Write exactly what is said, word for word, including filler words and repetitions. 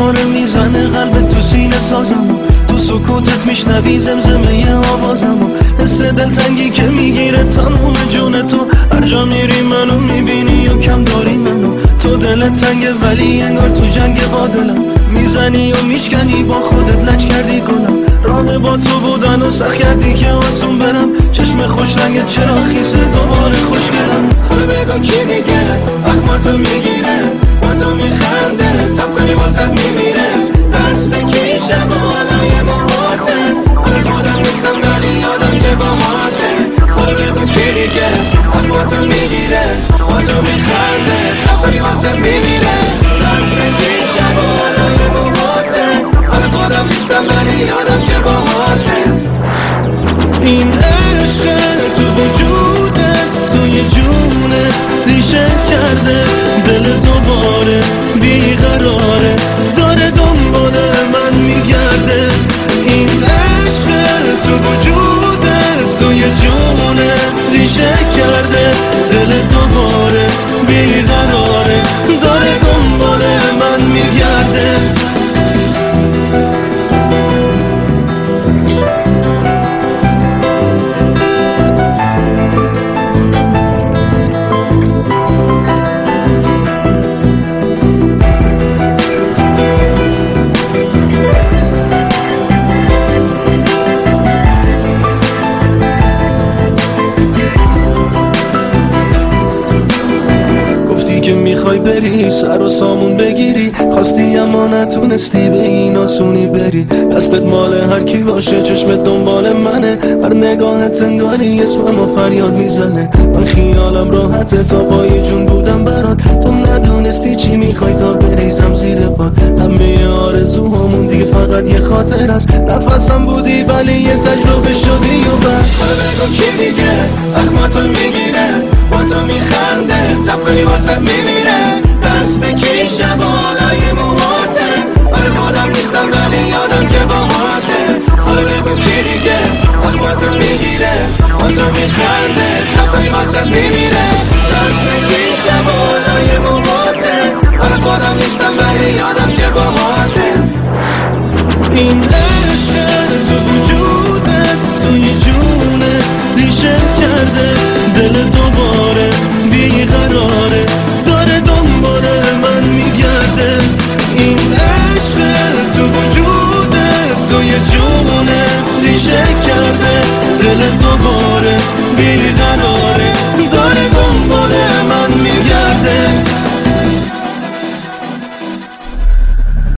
دوباره میزنه قلب تو سینه سازمو، تو سکوتت میشنوی زمزمه آوازمو، حس دلتنگی که میگیره تموم جون تو، هر جا میری منو میبینی و کم داری منو، تو دلت تنگه ولی انگار تو جنگ با دلم، میزنی و میشکنی با خودت لج کردی گلم، راه با تو بودن و سخت کردی که آسون برم، چشم خوش رنگت چرا خیسه دوباره خوشگلم. حالا بگو کی دیگه اخماتو میگیره با تو میخنده، تب کنی واسد میمیره، دست کی شب و حالای موهاته، حالا خودم نیستم ولی یادم که با ماته. حالا بگو کی دیگه اخماتو میگیره با تو میخنده، تب کنی واسد میمیره، دست کی شب و حالای موهاته، حالا خودم نیستم ولی یادم که با ماته. این عشق تو وجودت توی جونت ریشه کرده، دل دوباره بیقراره داره دنبال من میگرده. این عشق تو وجودت توی جونت ریشه کرده، دل دوباره بیقراره داره دنبال من میگرده. که میخوای بری سر و سامون بگیری، خواستی اما نتونستی به این آسونی بری، دستت مال هر کی باشه چشمت دنبال منه، هر نگاهت انگاری اسمم و فریاد میزنه، من خیالم راحته تا پای جون بودم برات، تو ندونستی چی میخوای تا بریزم زیر پات، همه آرزوهامون دیگه فقط یه خاطر است، نفسم بودی ولی یه تجربه شدی و بس. بگو کی دیگه اخماتو میگیره با تو میخنده، تب کنی واسد میمیره، دست کی شب و حالای موهاته، برای خودم نیستم ولی یادم که با ماته. حالا بگو کی دیگه اخماتو میگیره با تو میخنده، تب کنی واسد میمیره، دست کی شب و حالای موهاته، برای خودم نیستم ولی یادم که با ماته. این عشق تو وجودت توی جونت ریشه کرده، دل دوباره بیقراره داره دنبال من میگرده. این عشق تو وجودت توی جونت ریشه کرده، دل دوباره بیقراره